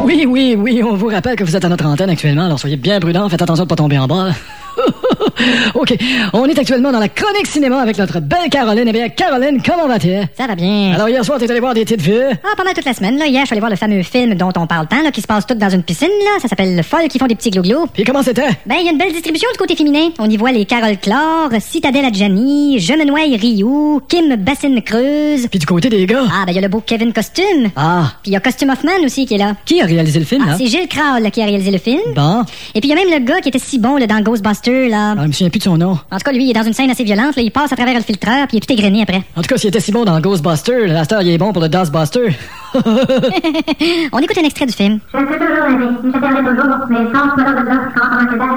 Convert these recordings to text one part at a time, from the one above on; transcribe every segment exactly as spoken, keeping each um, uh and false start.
Oui, oui, oui, on vous rappelle que vous êtes à notre antenne actuellement, alors soyez bien prudents, faites attention de ne pas tomber en bas. OK, on est actuellement dans la chronique cinéma avec notre belle Caroline. Eh bien, Caroline, comment vas-tu? Ça va bien. Alors, hier soir, t'es allé voir des petites filles? Ah, pas mal toute la semaine, là. Hier, je suis allé voir le fameux film dont on parle tant, là, qui se passe tout dans une piscine, là. Ça s'appelle Folles qui font des petits glou-glous. Puis comment c'était? Ben, il y a une belle distribution du côté féminin. On y voit les Carole Clore, Citadelle Adjani, Je me noie Ryu, Kim Bassine Creuse. Puis du côté des gars? Ah, ben, il y a le beau Kevin Costume. Ah. Puis il y a Costume Hoffman aussi qui est là. Qui a réalisé le film, Ah, là? c'est Gilles Crowell, là, qui a réalisé le film. Bon. Et puis il y a même le gars qui était si bon, là, dans Ghostbusters, là. Ah, je me souviens plus de son nom. En tout cas, lui, il est dans une scène assez violente, là. Il passe à travers le filtreur, puis il est tout égrené après. En tout cas, s'il était si bon dans Ghostbusters, la star, il est bon pour le Dustbuster. On écoute un extrait du film. Je sais toujours aimer, je t'aimerai toujours, mais sans cela de l'offre quand on me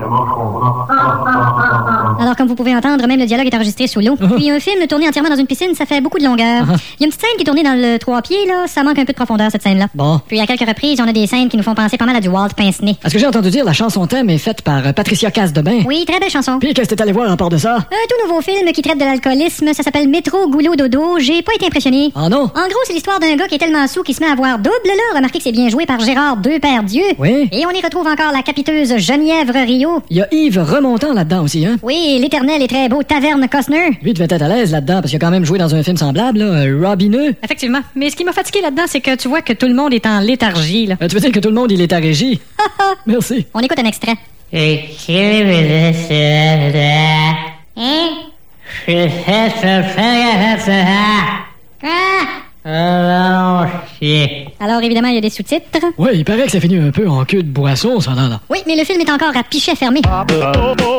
Alors, comme vous pouvez entendre, même le dialogue est enregistré sous l'eau. Puis un film tourné entièrement dans une piscine, ça fait beaucoup de longueur. Il y a une petite scène qui est tournée dans le trois pieds, là. Ça manque un peu de profondeur, cette scène-là. Bon. Puis à quelques reprises, on a des scènes qui nous font penser pas mal à du Walt Pince-Nez. Est-ce que j'ai entendu dire la chanson thème est faite par euh, Patricia Casse-Debain? Oui, très belle chanson. Puis qu'est-ce que t'es allé voir en part de ça? Un tout nouveau film qui traite de l'alcoolisme, ça s'appelle Métro Goulot Dodo. J'ai pas été impressionné. Ah non? En gros, c'est l'histoire d'un gars qui est tellement sous qu'il se met à voir double, là. Remarquez que c'est bien joué par Gérard Depardieu. Oui. Et on y retrouve encore la capiteuse Genièvre Rio. Il y a Yves Remontant là-dedans aussi, hein? Oui, l'éternel et très beau Taverne Costner. Lui devait être à l'aise là-dedans, parce qu'il a quand même joué dans un film semblable, là, euh, Robineux. Effectivement. Mais ce qui m'a fatigué là-dedans, c'est que tu vois que tout le monde est en léthargie, là. Euh, tu veux dire que tout le monde, il est à régie? Merci. On écoute un extrait. Alors, évidemment, il y a des sous-titres. Ouais, il paraît que ça finit un peu en queue de boisson, ça, là, là. Oui, mais le film est encore à pichet fermé.